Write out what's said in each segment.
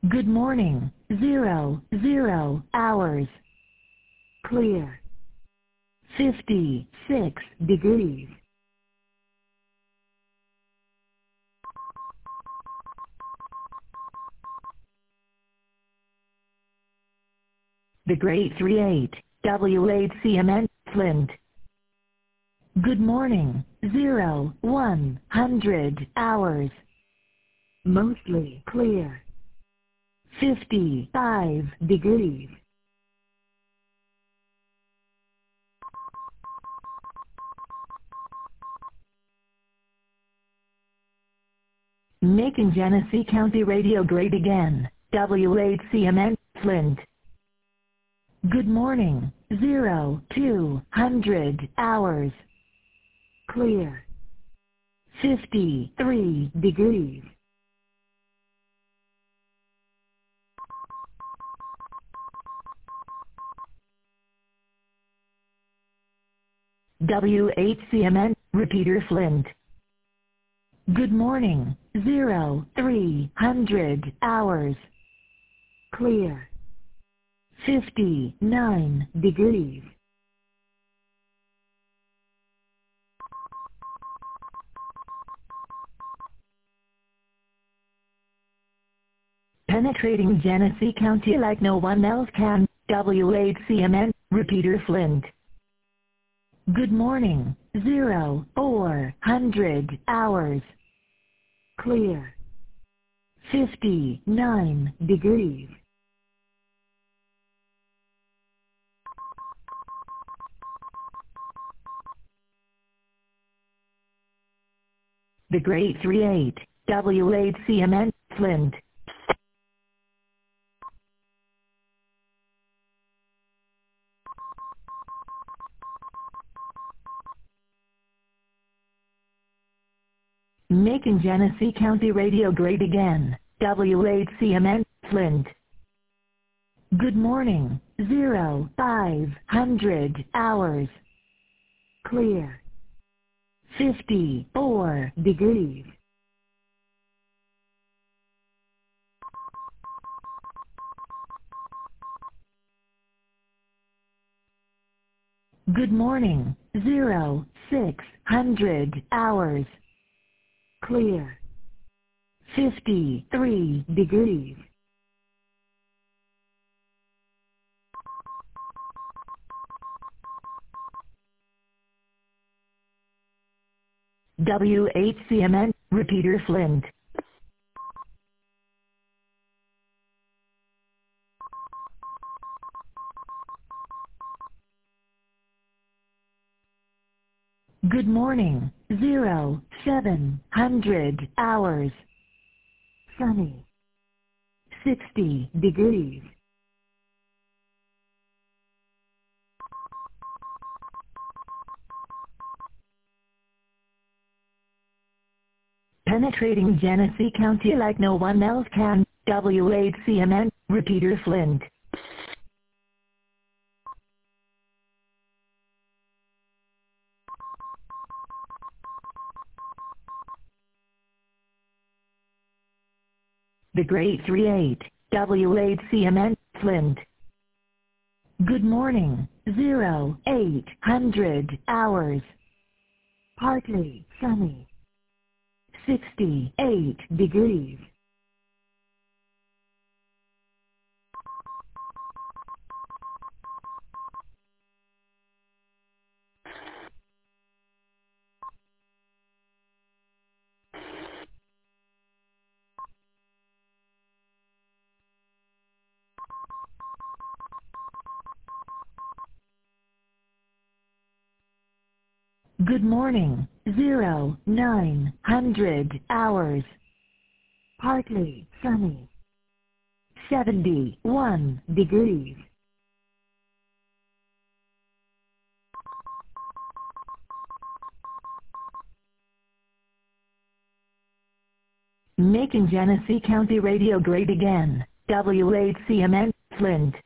Good morning. 00 hours. Clear. 56 degrees. The Great 38, WHCMN, Flint. Good morning. 100 hours. Mostly clear. 55 degrees. Making Genesee County Radio great again. WHCMN, Flint. Good morning. 200 hours. Clear. 53 degrees. WHCMN, Repeater Flint. Good morning. 300 hours. Clear. 59 degrees. Penetrating Genesee County like no one else can. WHCMN, Repeater Flint. Good morning. 400 hours. Clear. 59 degrees. The Great 38, WHCMN, Flint. Making Genesee County Radio great again. WHCMN, Flint. Good morning. 500 hours. Clear. 54 degrees. Good morning. 600 hours. Clear. 53 degrees. WHCMN, Repeater Flint. Good morning. 700 hours. Sunny. 60 degrees. Penetrating Genesee County like no one else can. WHCMN, Repeater Flint. The Great 38, WHCMN, Flint. Good morning. 800 hours. Partly sunny. 68 degrees. Good morning. 900 hours. Partly sunny. 71 degrees. Making Genesee County Radio great again. WHCMN, Flint.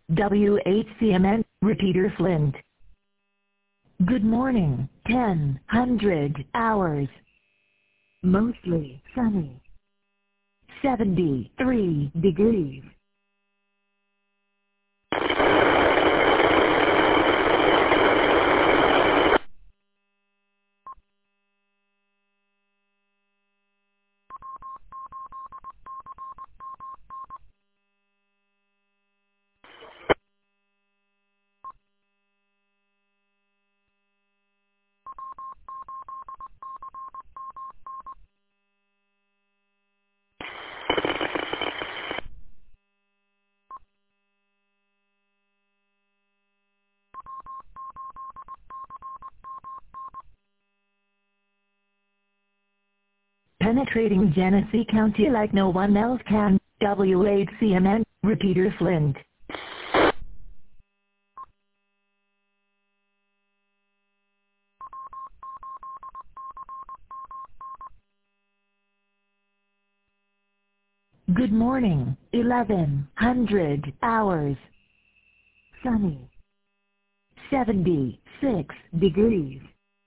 WHCMN, Repeater Flint. Good morning, 1000 hours. Mostly sunny. 73 degrees. Penetrating Genesee County like no one else can. WHCMN, Repeater Flint. Good morning, 1100 hours. Sunny. 76 degrees.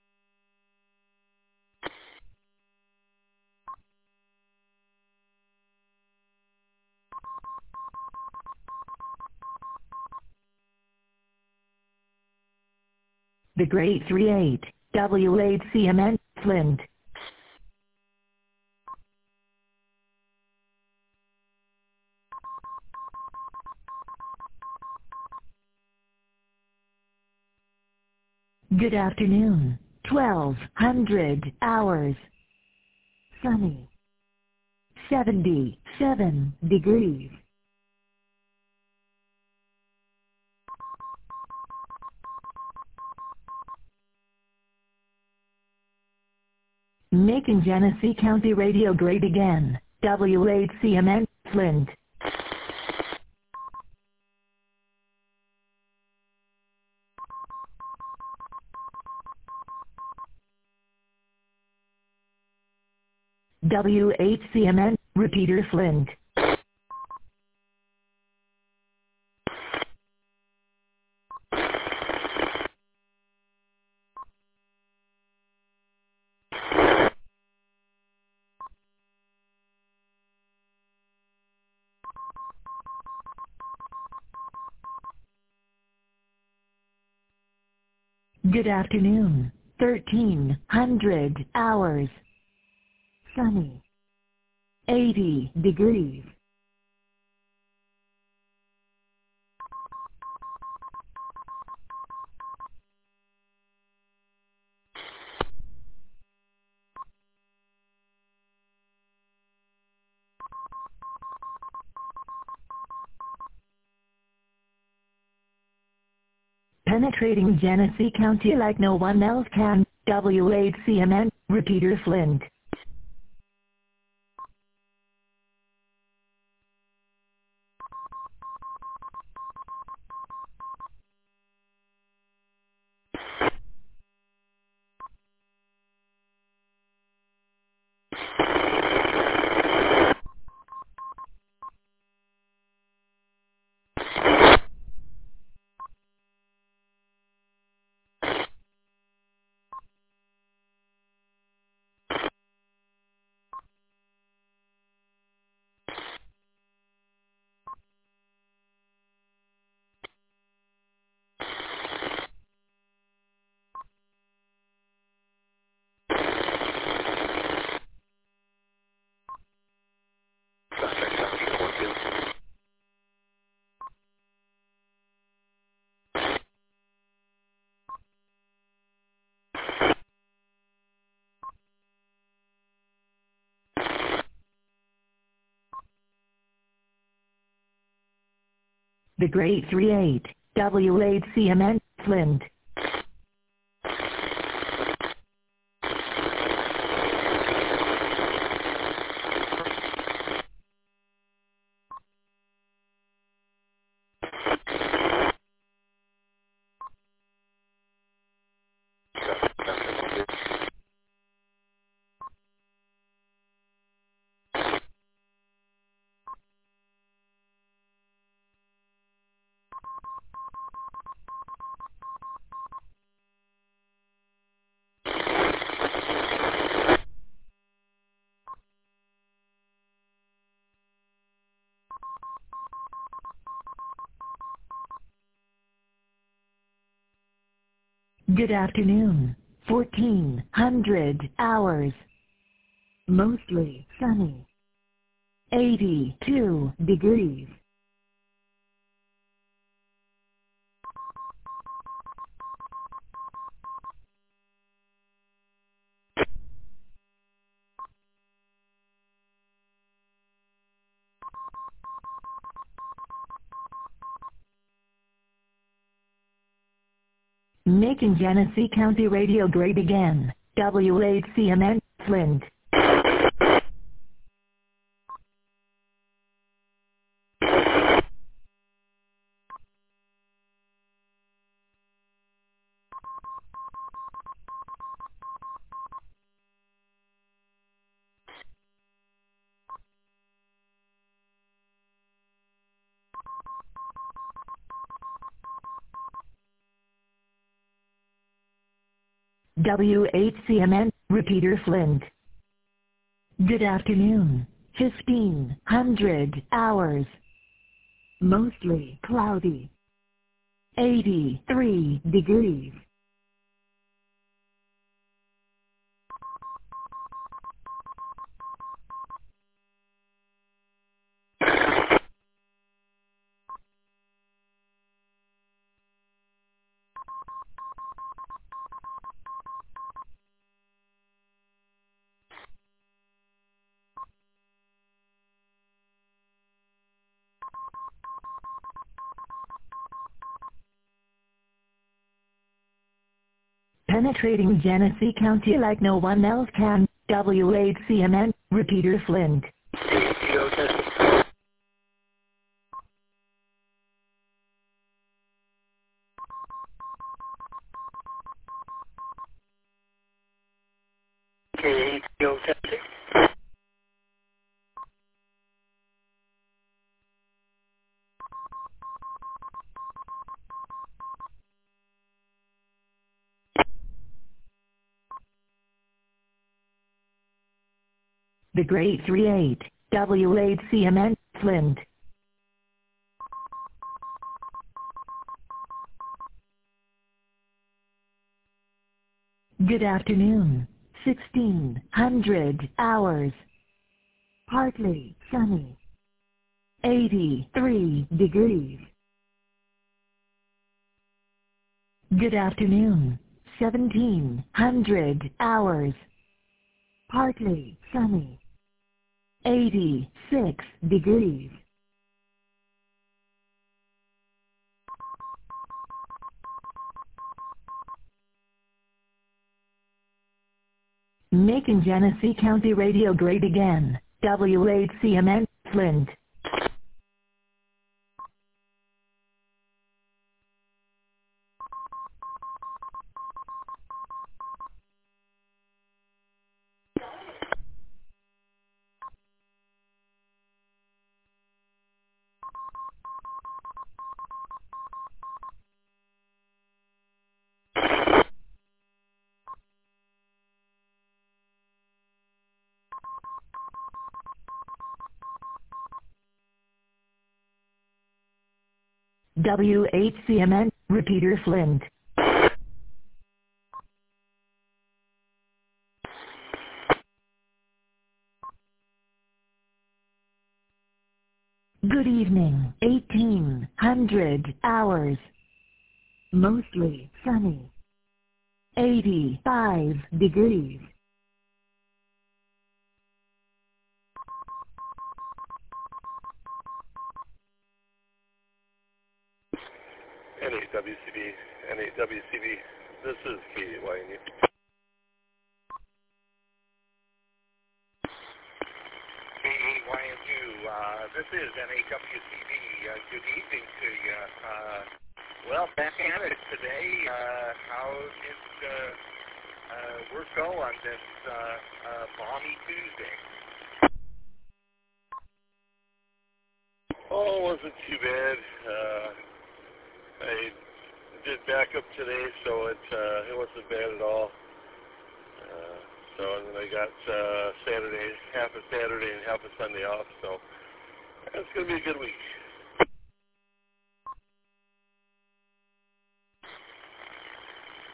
The Great 38, WHCMN, Flint. Good afternoon, 1200 hours. Sunny. 77 degrees. Making Genesee County radio great again. WHCMN, Flint. WHCMN, Repeater Flint. Good afternoon, 1300 hours. Sunny. 80 degrees. Penetrating Genesee County like no one else can. WHCMN, Repeater Flint. The Great 38, WHCMN, Flint. Good afternoon. 1400 hours. Mostly sunny. 82 degrees. Making Genesee County Radio great again. WHCMN, Flint. WHCMN, Repeater Flint. Good afternoon. 1500 hours. Mostly cloudy. 83 degrees. Penetrating Genesee County like no one else can. WHCMN, Repeater Flint. The Great 38, WHCMN, Flint. Good afternoon. 1600 hours. Partly sunny. 83 degrees. Good afternoon. 1700 hours. Partly sunny. 86 degrees. Making Genesee County Radio great again. WHCMN, Flint. WHCMN, Repeater Flint. Good evening. 1800 hours. Mostly sunny. 85 degrees. NAWCB, this is KYNU. KYNU, this is NAWCB. Good evening to you. Well, back at it today. How did work go on this balmy Tuesday? Oh, it wasn't too bad. I did backup today, so it wasn't bad at all. And then I got Saturday, half a Saturday and half a Sunday off, so it's going to be a good week.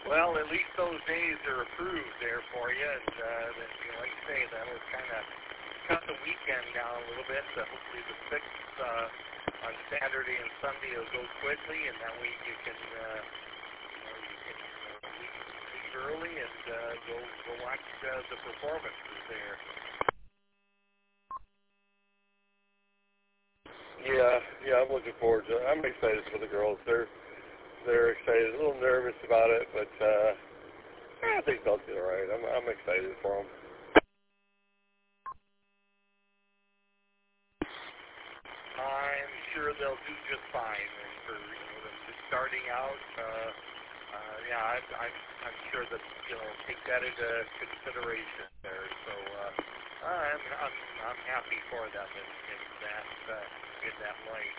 Well, at least those days are approved there for you, and like you say, that'll kind of cut the weekend down a little bit. Hopefully the 6th on Saturday and Sunday will go quickly, and that way you can leave early and go watch the performances there. Yeah, I'm looking forward to it. I'm excited for the girls. They're excited, a little nervous about it, but I think they'll do all right. I'm excited for them. I'm sure they'll do just fine. And for them just starting out, I'm sure that take that into consideration there. So I'm happy for them in that light.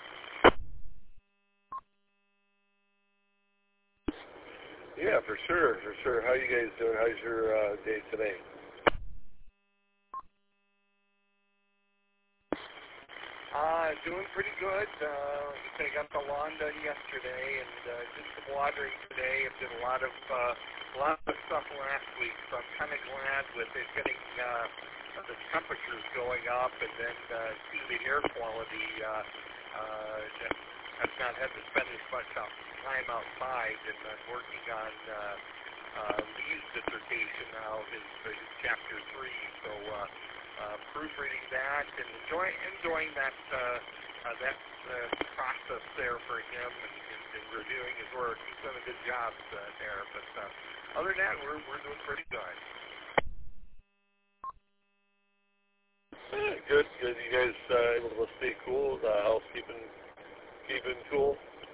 Yeah, for sure. How you guys doing? How's your day today? Doing pretty good. I got the lawn done yesterday, and did some watering today, and did a lot of stuff last week. So I'm kind of glad with it getting the temperatures going up, and then the air quality. I've not had to spend as much time outside, and I'm working on Lee's dissertation now, his chapter 3. So proofreading that and enjoying that process there for him and reviewing his work. He's done a good job there. But other than that, we're doing pretty good. Good. You guys able to stay cool? The house keeping cool?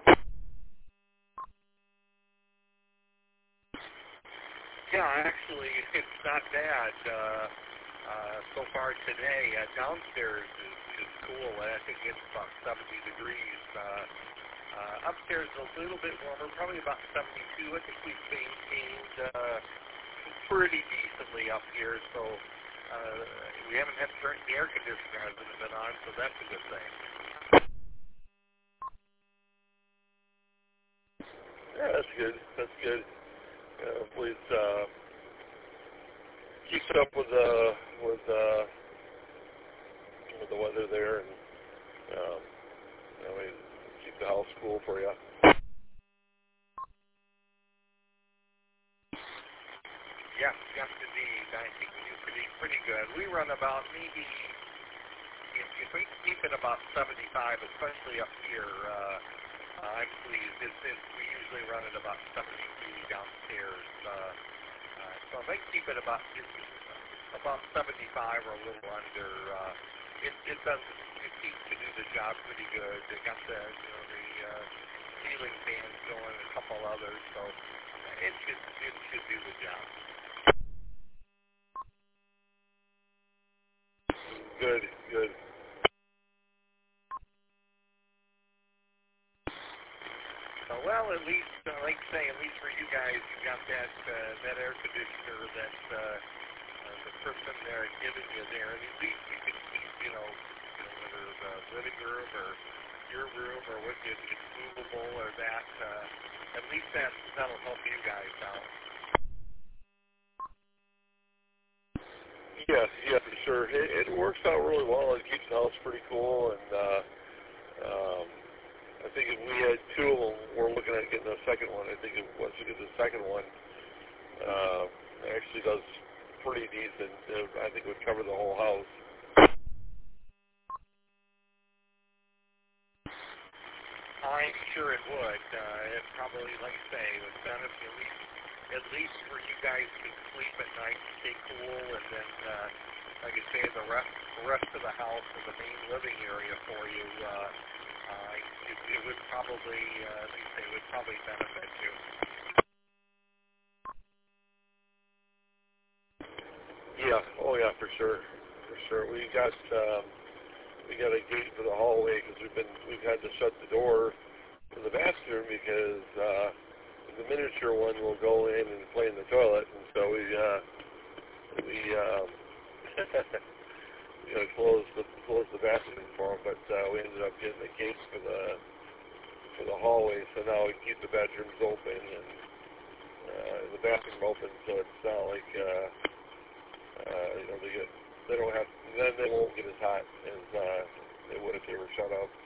Yeah, actually, it's not bad. So far today, downstairs is cool. I think it's about 70 degrees. Upstairs is a little bit warmer, probably about 72. I think we've maintained pretty decently up here, so we haven't had to turn the air conditioner hasn't been on, so that's a good thing. Yeah, that's good. Please keep up with the weather there, and keep the house cool for you. Yes, indeed. I think we do pretty good. We run about maybe, if we keep it about 75, especially up here, I'm pleased. We usually run at about 72 downstairs. So if I keep it about 75 or a little under, it seems to do the job pretty good. They got the ceiling fans going, a couple others, so it should do the job. Good. Well, at least, like I say, at least for you guys, you got that air conditioner that the person there giving you there, and at least you can keep, whether the living room or your room or what it's movable or that, at least that'll help you guys out. Yeah, for sure. It works out really well. It keeps the house pretty cool, and I think if we had two of them, we're looking at getting a second one. I think once we get the second one, it actually does pretty decent. I think it would cover the whole house. I'm sure it would. It probably, like I say, would benefit at least where you guys can sleep at night and stay cool, and then, like I say, the rest of the house and the main living area for you, it would probably, like I say, would probably benefit you. Yeah, oh yeah, for sure. We got a gate for the hallway because we've had to shut the door to the bathroom because the miniature one will go in and play in the toilet, and so we close the bathroom for him. But we ended up getting a gate for the hallway, so now we keep the bedrooms open, and the bathroom open, so it's not like they don't have, then they won't get as hot as they would if they were shut up.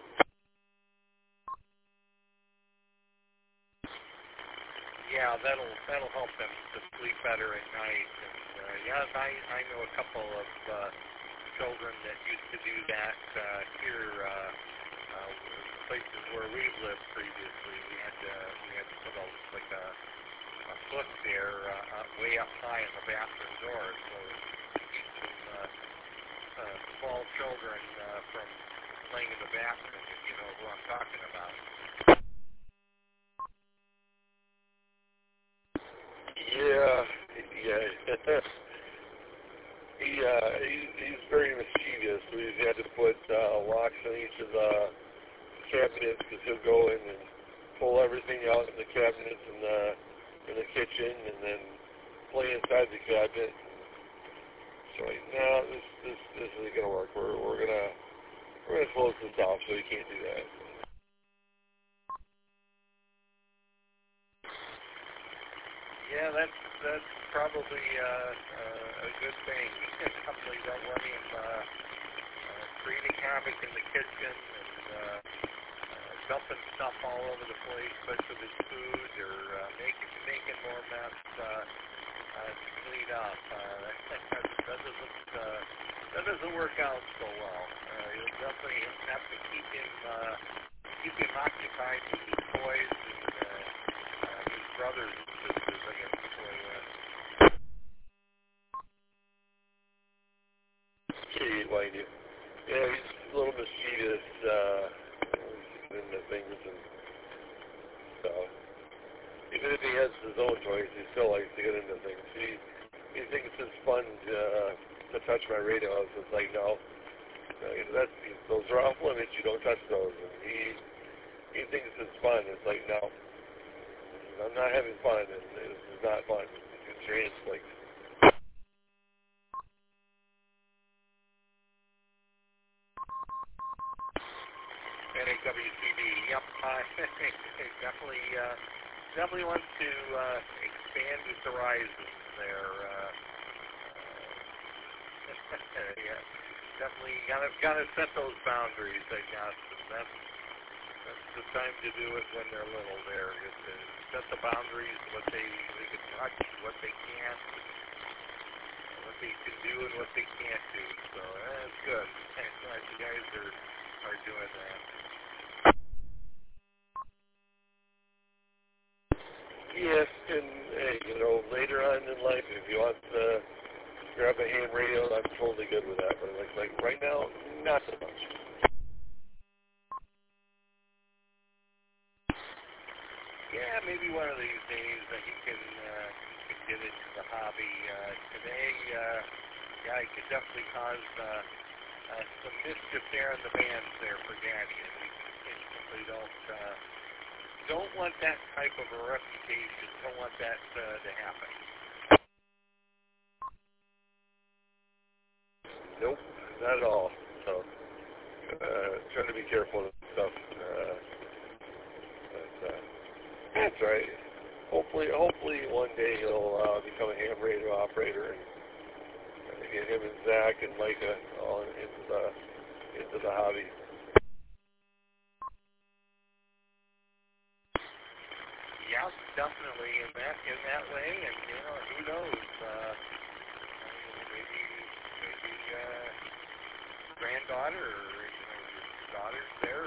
Yeah, that'll help them to sleep better at night. And I know a couple of children that used to do that here. Places where we lived previously, we had to put a hook there way up high in the bathroom door, so to keep some small children from playing in the bathroom, if you know who I'm talking about. Yeah. He's very mischievous. We've had to put locks on each of the cabinets because he'll go in and pull everything out in the cabinets in the kitchen and then play inside the cabinet. So no, this isn't gonna work. We're gonna close this off so he can't do that. Yeah, that's probably a good thing. Definitely don't want him creating havoc in the kitchen and dumping stuff all over the place, especially with his food, or making more mess to clean up. That doesn't work out so well. You'll definitely have to keep him occupied with his toys and his brothers and sisters, I guess is the way it is. Like you. Yeah, he's a little mischievous in the things, and so even if he has his own toys, he still likes to get into things. He thinks it's fun to touch my radio. So it's like, no, those are off limits. You don't touch those. And he thinks it's fun. It's like, no, I'm not having fun, and this is not fun. It's your hands, like. NAWCB, yep, definitely wants to expand its horizons there. Yeah, definitely gotta set those boundaries, I guess, and that's the time to do it when they're little. There, just to set the boundaries, what they can touch, what they can't, what they can do, and what they can't do. So that's good. I'm glad you guys are doing that. Yes, and later on in life, if you want to grab a ham radio, I'm totally good with that. But like right now, not so much. Yeah, maybe one of these days he can get into the hobby. Today, he could definitely cause some mischief there in the bands there for Daddy, and we simply don't want that type of a reputation. Don't want that to happen. Nope, not at all. So, trying to be careful and stuff. But that's right. Hopefully one day he'll become a ham radio operator and get him and Zach and Micah all into the hobby. Yeah, definitely in that way, and who knows? Maybe granddaughter or your daughter's there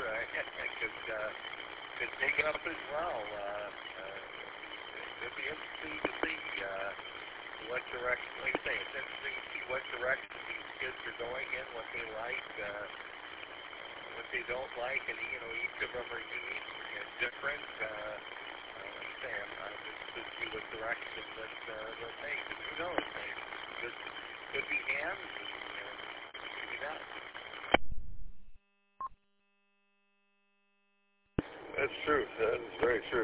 could take it up as well. It'd be interesting to see what direction. Like I say, it's interesting to see what direction these kids are going in, what they like, what they don't like, and each of them are unique and different. Just to see what direction that they'll take. And who knows? Could be hams, and maybe not. That's true. That is very true.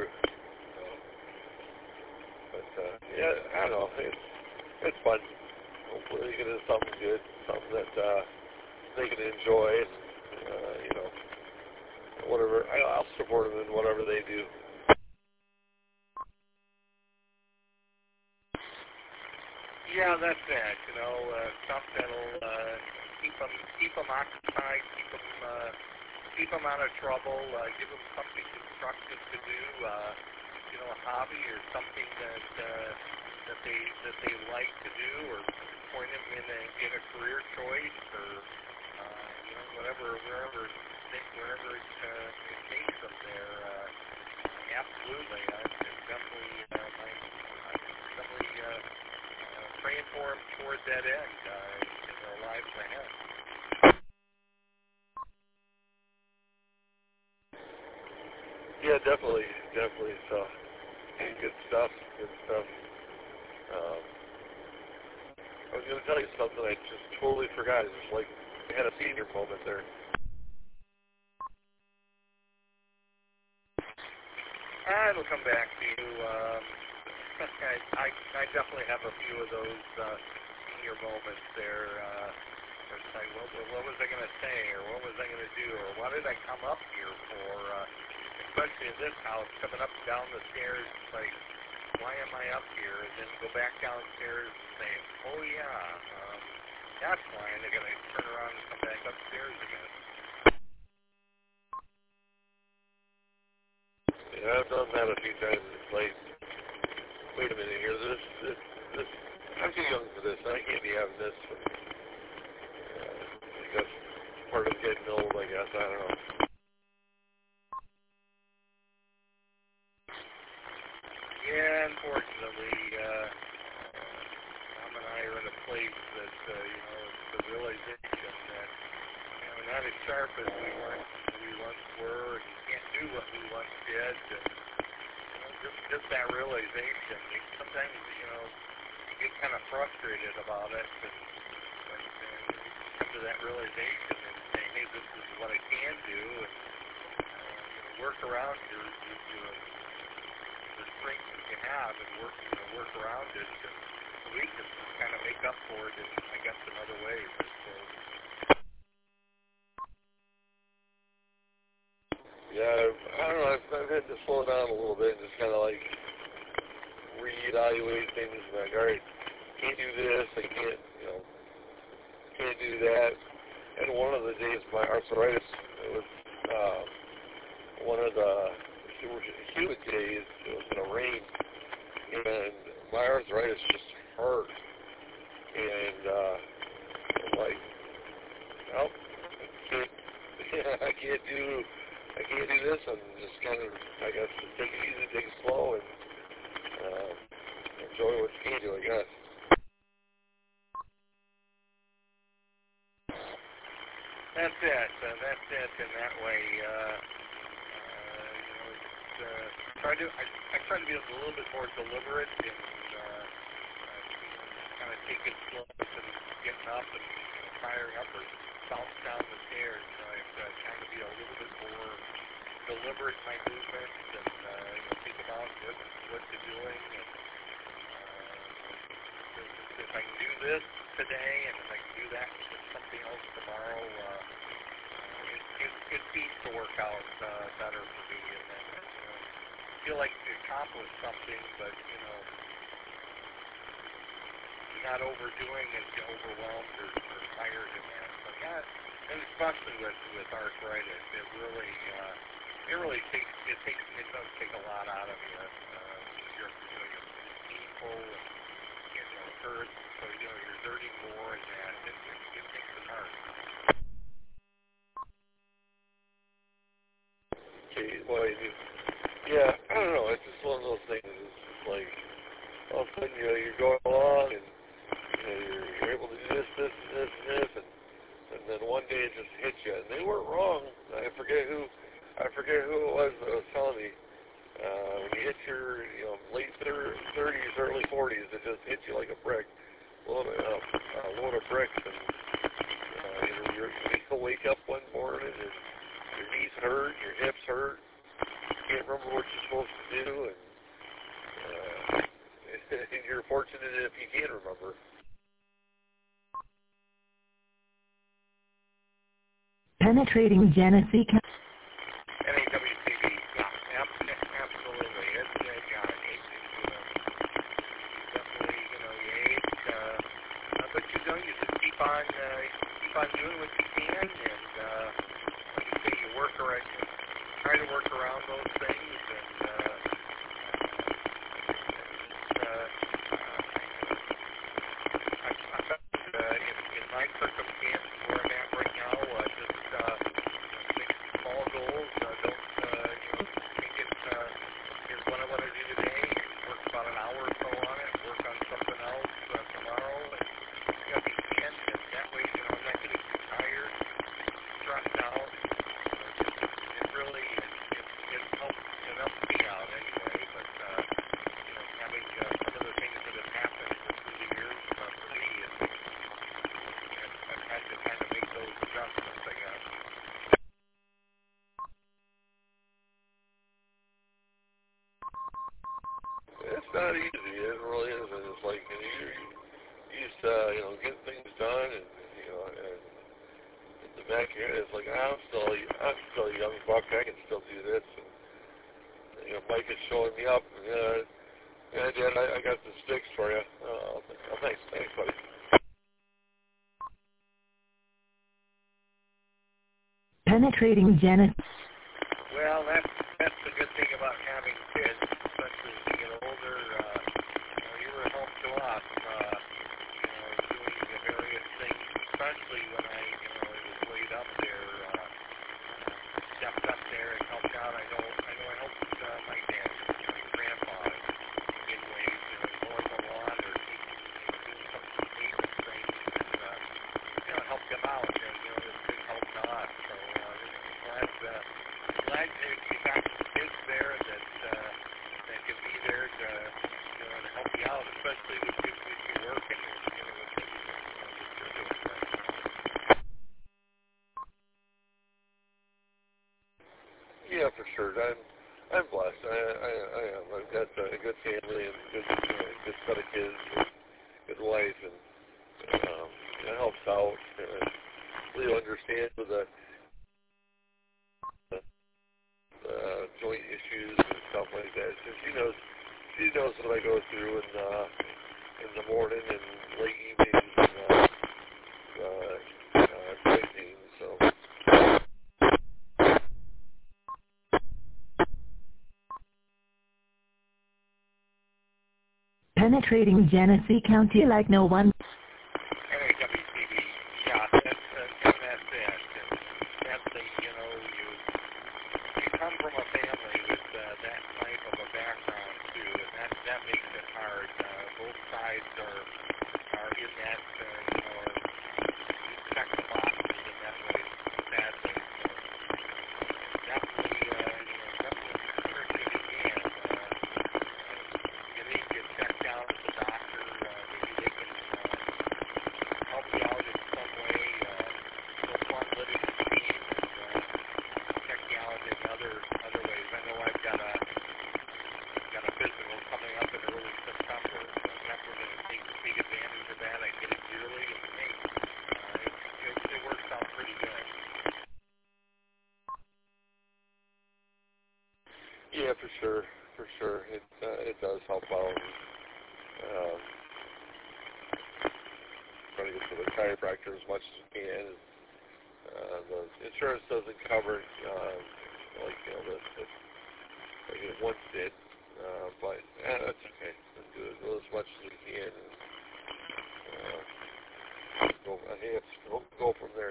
But yeah, I don't know. It's fun. Hopefully, they get into something good, something that they can enjoy. Whatever. I'll support them in whatever they do. Yeah, that's it. Stuff that'll keep them occupied, keep them out of trouble, give them something constructive to do. A hobby or something that they like to do, or point them in a career choice, or wherever it takes them there. Absolutely, I'm definitely praying for them toward that end in their lives ahead. Yeah, definitely. So, good stuff. I was going to tell you something I just totally forgot. It's just like I had a senior moment there. It'll come back to you. I definitely have a few of those senior moments there. It's like, what was I going to say, or what was I going to do, or what did I come up here for? Especially in this house, coming up and down the stairs, it's like, why am I up here? And then go back downstairs and say, oh yeah, that's why. And they're going to turn around and come back upstairs again. Yeah, I've done that a few times. It's like, wait a minute here, this, I'm too young for this. I can't be having this. I think that's part of getting old, I guess. I don't know. Yeah, unfortunately, Mom and I are in a place that, it's the realization that, we're not as sharp as we once were, and you can't do what we once did, and, just that realization. Sometimes, you get kind of frustrated about it, and come to that realization and say, hey, this is what I can do, and work around your the strength that you have, and work around it, and we can kind of make up for it in, I guess, in other ways. So. Yeah, I don't know. I've had to slow down a little bit and just kind of like reevaluate things. Like, all right, can't do this. I can't, can't do that. And one of the days, my arthritis, it was one of the humid days. It was going to rain, and my arthritis just hurt. And I'm like, well, I can't do this, and just kind of, I guess, take it easy, take it slow, and enjoy what you can do, I guess. That's it. In that way, I try to be a little bit more deliberate and kind of take it slow and getting up and firing up or bouncing down the stairs. I try to be a little bit more deliberate in my movements and think about what you're doing. And if I can do this today and if I can do that with something else tomorrow, it seems to work out better for me. And then feel like you accomplished something, but you're not overdoing it, you're overwhelmed or tired in that. So yeah, and especially with arthritis, it does take a lot out of you. You're painful and it hurts, so you're dirty more, and that it makes it hard. Okay, well, yeah, I don't know. It's just one of those things. It's just like all of a sudden, you're going along and you're able to do this, and then one day it just hits you. And they weren't wrong. I forget who it was that was telling me. When you hit your late 30s, early 40s, it just hits you like a brick, a load of bricks, and you wake up one morning and your knees hurt, your hips hurt, you can't remember what you're supposed to do, and you're fortunate if you can remember. Penetrating Genesee County. NAWCB, yeah, absolutely. It's definitely, you age, not easy. It really isn't. It's like you used to, get things done, and and in the back of your head, it's like I'm still a young buck. I can still do this. And Mike is showing me up. Yeah, Dad, I got the sticks for you. Oh, thanks, buddy. Penetrating Janet. Well, that's the good thing about having kids, especially as you get older. You were a help to us, doing the various things, especially when I was laid up there, stepped up there and helped out. I know I helped my dad, grandpa, in ways, mowing the lawn or doing some maintenance things, and helped them out. It was good help to us. So glad you got some kids there that can be there to help you out, especially with your work and with things you're doing. Yeah, for sure. I'm blessed. I am. I've got a good family and good set of kids, and good wife, and it helps out. Leo understands with the joint issues and stuff like that. So she knows what I go through in the morning and late evenings and night games. So. Penetrating Genesee County like no one. NAWCB, yeah, that's it. And that's the, you come from a family with that type of a background too, and that makes it hard. Both sides are in that, check the boxes in that way, sadly. Definitely encourage you if you can. You need to get checked out at the doctor. Maybe they can help you out in some way. No fun living in pain and check you out in other ways. I know I've got a physical coming up in early September. So I'm definitely going to take advantage of that. I get it yearly, and it works out pretty good. Yeah, for sure. It does help out. Try to get to the chiropractor as much as you can. The insurance doesn't cover like it once did, but that's okay. Go as much as we can. And go from there.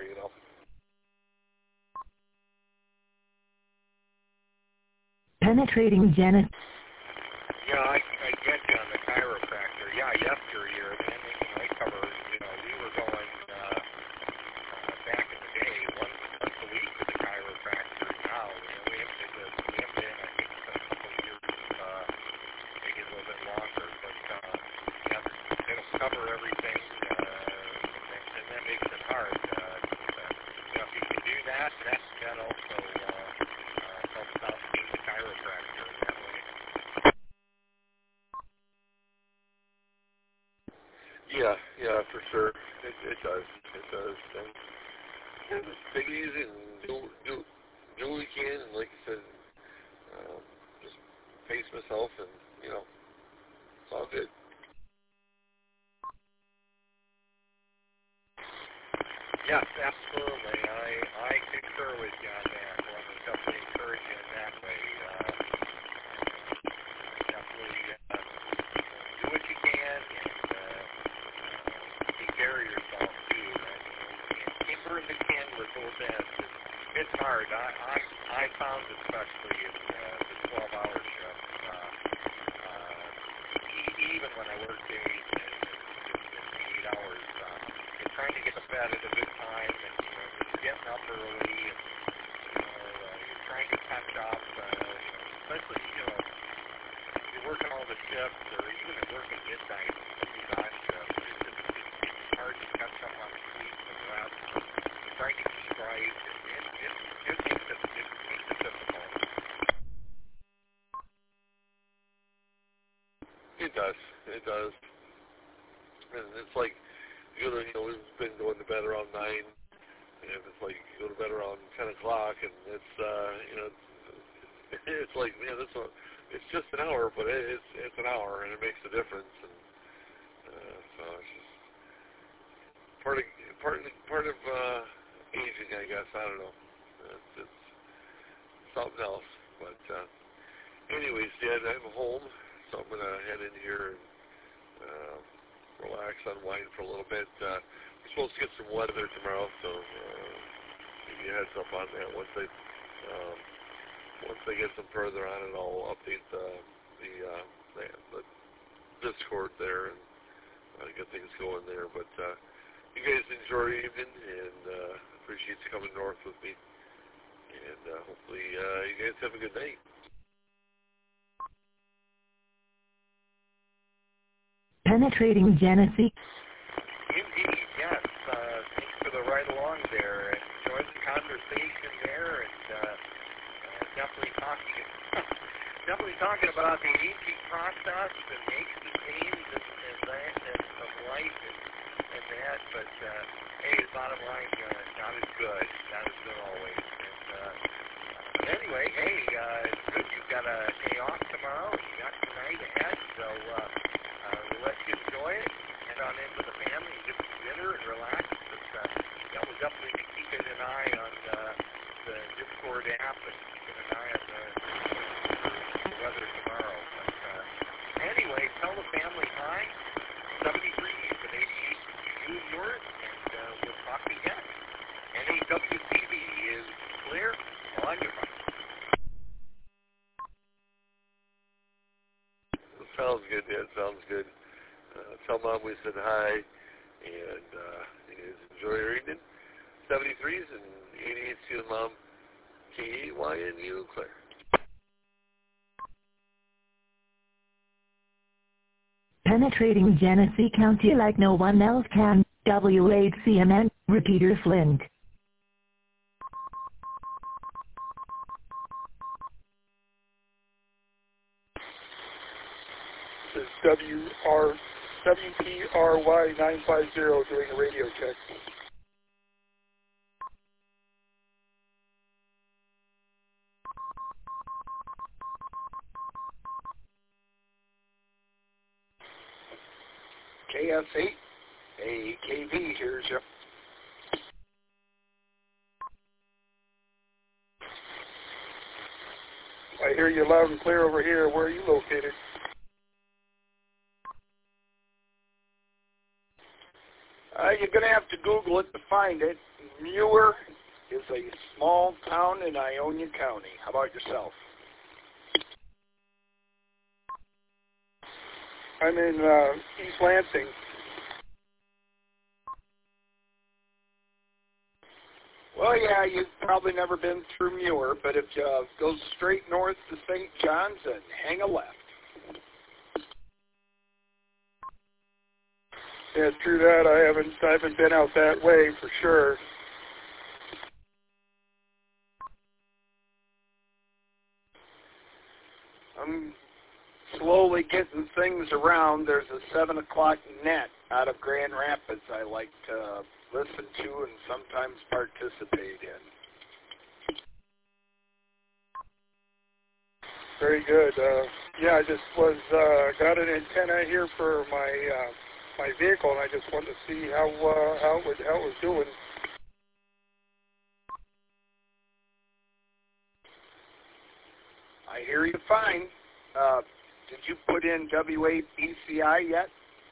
Penetrating Janet. Yeah, I get you on the chiropractor. Yeah, yesteryear, man, I covered, we were going back in the day, once a week to the chiropractor. Now, we haven't been, I think, for a couple of years, maybe a little bit longer. But, yeah, they don't cover everything, and that makes it hard. If you can do that, that also helps out being the chiropractor in that way. Yeah, for sure. It does. And just take it easy and do what we can. And like you said, just pace myself, and it's all good. Yes, absolutely. I concur with you on that. I want to definitely encourage you in that way. Definitely do what you can and take care of yourself too. And keep the can with both ends. It's hard. I found especially in the 12-hour shift, even when I worked days and 8 hours, trying to get to bed at a good time and just getting up early and you're trying to catch up, especially you're working all the shifts or even at work at midnight, these odd shifts. It's hard to catch up on sleep and rest. You're trying to keep right. It makes it difficult. It does. It does. And it's like, we've been going to bed around 9, and it's like you go to bed around 10 o'clock, and it's, it's like, man, it's just an hour, but it's an hour, and it makes a difference. And so it's just part of aging, I guess. I don't know. It's something else. But anyways, Dad, I'm home, so I'm gonna head in here and relax, unwind for a little bit. We're supposed to get some weather tomorrow, so give you a heads up on that. Once I get some further on it, I'll update the Discord there and get things going there. But you guys enjoy your evening, and appreciate you coming north with me. And hopefully you guys have a good night. Penetrating Genesee. Indeed, yes. Thanks for the ride along there. Enjoy the conversation there, and definitely talking about the aging process and aches and pains and that and of life and that. But hey, the bottom line, not as good always. And anyway, hey, it's good you've got a day off tomorrow. You got tonight ahead, so we'll let you enjoy it. Head on in with the family and get some dinner and relax. But we'll definitely be keeping an eye on the Discord app and keeping an eye on the weather tomorrow. But anyway, tell the family hi. 73 and 88 to you and yours, and we'll talk again. NAWCB is clear on your mind. Sounds good, Dad. Sounds good. Tell Mom we said hi, and you guys enjoy your evening. 73s and 88s to you, Mom. KAYNU, Claire. Penetrating Genesee County like no one else can. WHCMN, Repeater Flint. This is WPRY 950 doing a radio check. KS8, AKV, here's you. I hear you loud and clear over here. Where are you located? You're going to have to Google it to find it. Muir is a small town in Ionia County. How about yourself? I'm in East Lansing. Well, yeah, you've probably never been through Muir, but if you go straight north to St. John's and hang a left. Yeah, true that. I haven't been out that way for sure. I'm slowly getting things around. There's a 7 o'clock net out of Grand Rapids I like to listen to and sometimes participate in. Very good. Yeah, I just got an antenna here for my vehicle, and I just wanted to see how it was doing. I hear you fine. Did you put in WABCI yet?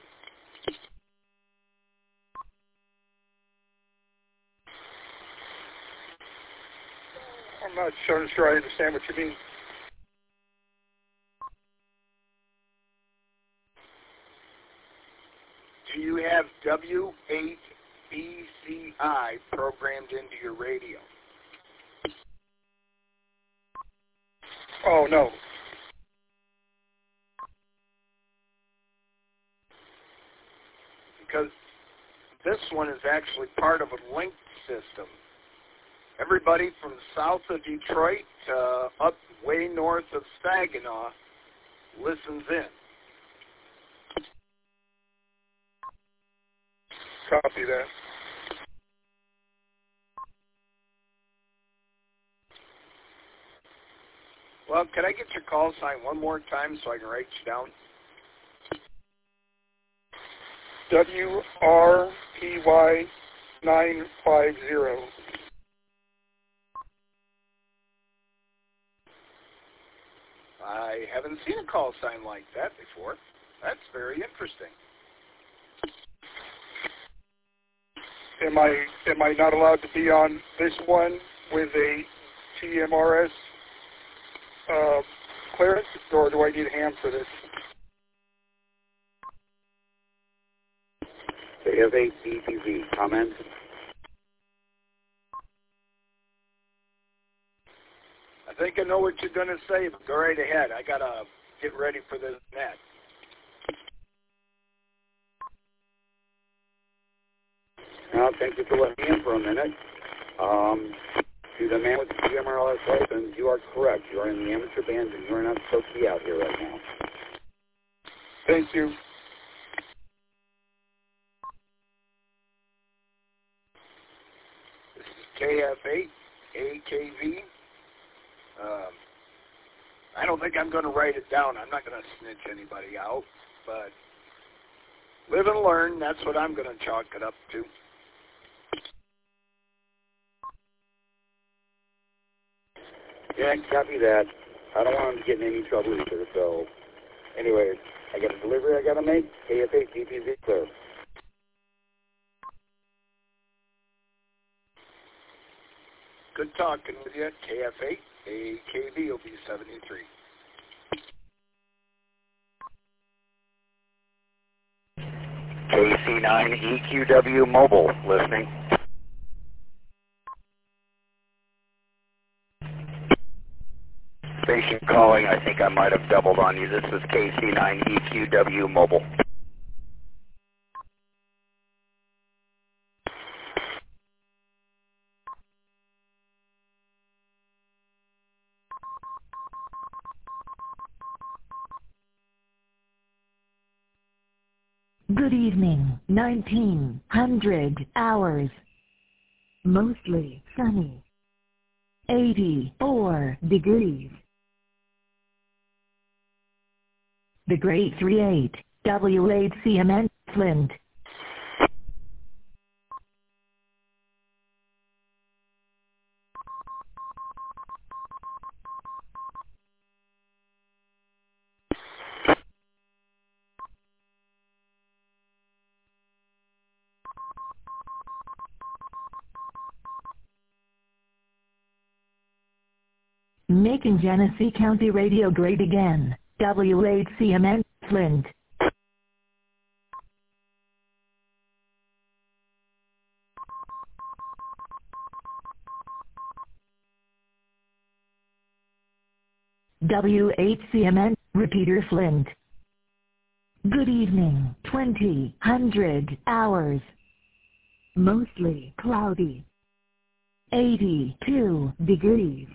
I'm not sure I understand what you mean. Do you have WABCI programmed into your radio? Oh, no. Because this one is actually part of a linked system. Everybody from south of Detroit up way north of Saginaw listens in. Copy that. Well, can I get your call sign one more time so I can write you down? WRPY 950. I haven't seen a call sign like that before. That's very interesting. Am I not allowed to be on this one with a TMRS clearance, or do I need a ham for this? They have a DPV. Comments? I think I know what you're going to say, but go right ahead. I got to get ready for this net. Well, thank you for letting me in for a minute. To the man with the GMRLS license, you are correct. You are in the amateur band, and you are not supposed to be out here right now. Thank you. This is KF8, AKV. I don't think I'm going to write it down. I'm not going to snitch anybody out, but live and learn, that's what I'm going to chalk it up to. Yeah, copy that. I don't want him to get in any trouble either, so anyway, I got a delivery I got to make. KF8 DPV clear. Good talking with you. KF8, AKV will be 73. KC9EQW Mobile, listening. Station calling, I think I might have doubled on you. This is KC9EQW Mobile. Good evening, 1900 hours. Mostly sunny. 84 degrees. The Great 38, W8CMN, Flint. Making Genesee County Radio great again. W8CMN, Flint. W8CMN, Repeater Flint. Good evening, 2000 hours. Mostly cloudy. 82 degrees.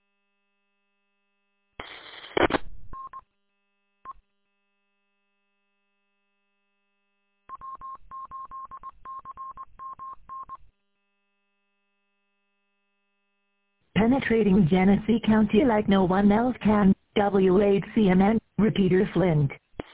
Penetrating Genesee County like no one else can. W8CMN, Repeater Flint.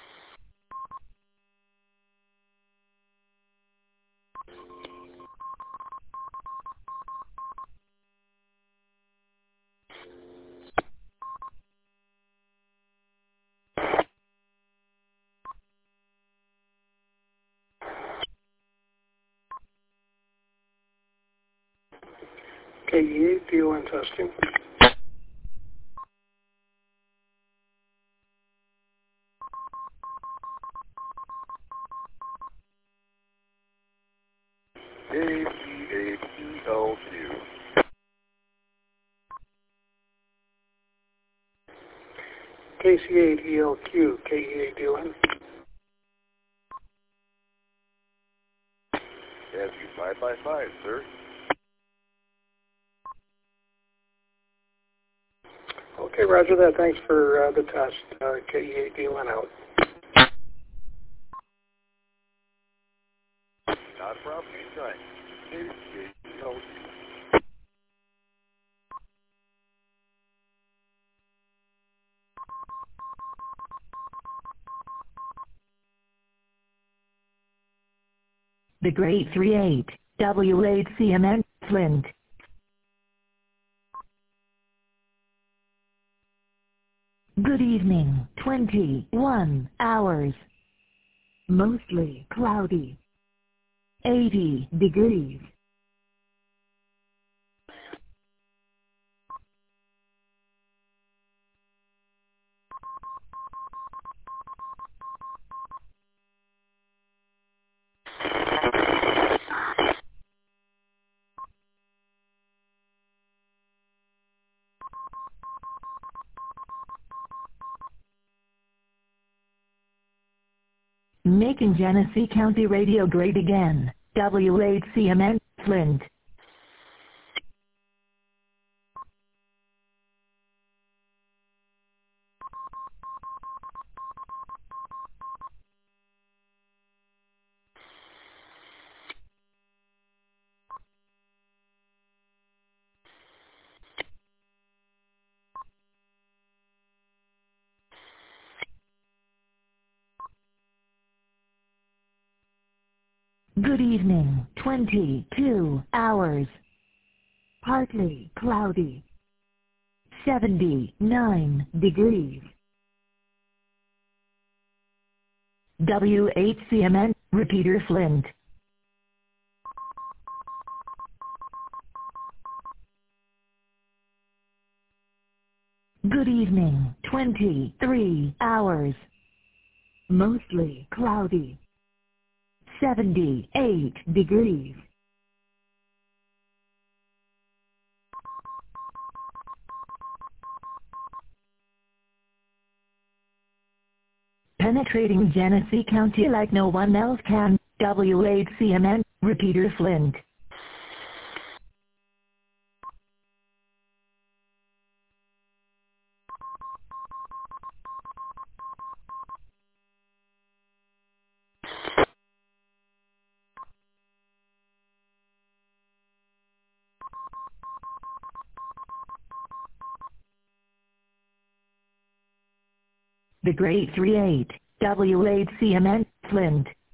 KE, DON testing. KC8ELQ. KC8ELQ, KEA DON. Have you 555, sir? Okay, roger that. Thanks for the test. KEA DON out. Not a problem. Right. You know, The Great 38, W8CMN, Flint. Good evening, 21 hours. Mostly cloudy. 80 degrees. Making Genesee County Radio great again. W8CMN, Flint. Good evening, 22 hours. Partly cloudy. 79 degrees. W8CMN, Repeater Flint. Good evening, 23 hours. Mostly cloudy. 78 degrees. Penetrating Genesee County like no one else can. W8CMN, Repeater Flint. The Great 38, W8CMN, Flint.